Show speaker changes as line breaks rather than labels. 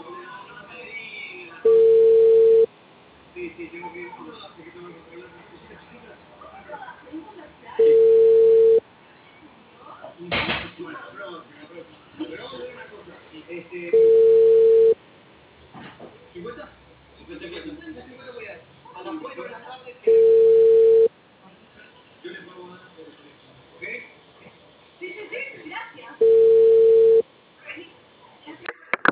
Sí, sí, tengo que ir, así que tengo que comprar unas cositas chiquitas. Bueno, próxima, próxima. Pero vamos a ver una cosa.